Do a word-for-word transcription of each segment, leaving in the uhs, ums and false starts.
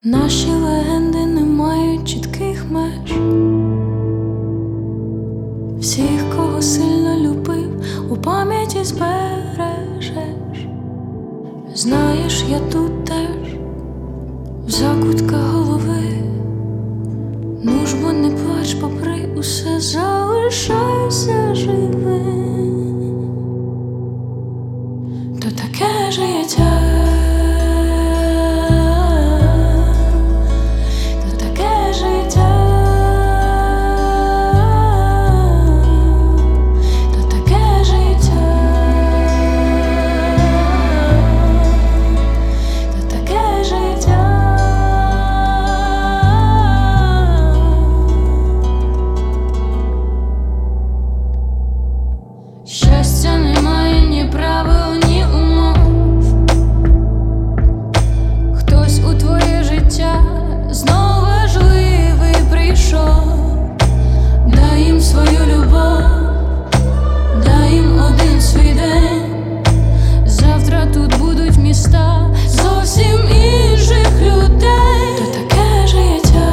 Наші легенди не мають чітких меж. Всіх, кого сильно любив, у пам'яті збережеш. Знаєш, я тут теж, в закутках голови. Ну ж бо не плач, попри усе, залишайся живим. То таке життя. Щастя немає ні правил, ні умов. Хтось у твоє життя знов важливий прийшов. Дай їм свою любов, дай їм один свій день. Завтра тут будуть міста зовсім інших людей. То таке життя.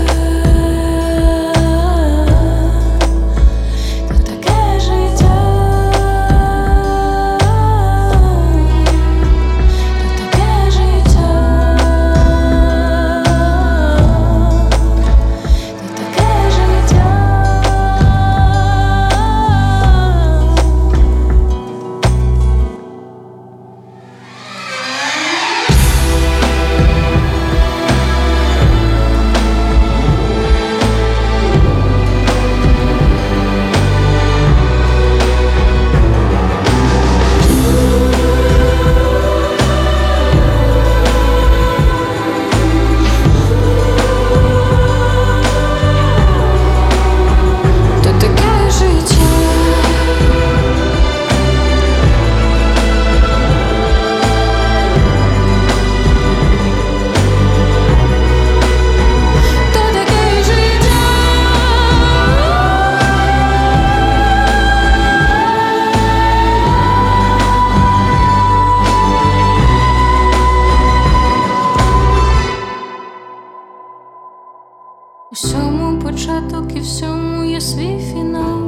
Усьому початок і всьому є свій фінал.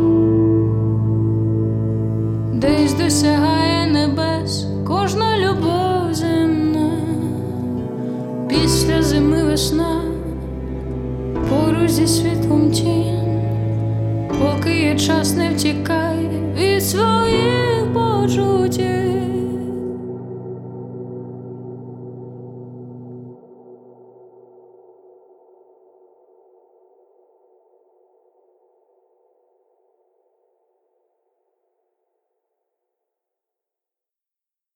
Десь досягає небес кожна любов земна. Після зими весна, поруч зі світлом тінь. Поки є час, не втікай від своїх почуттів.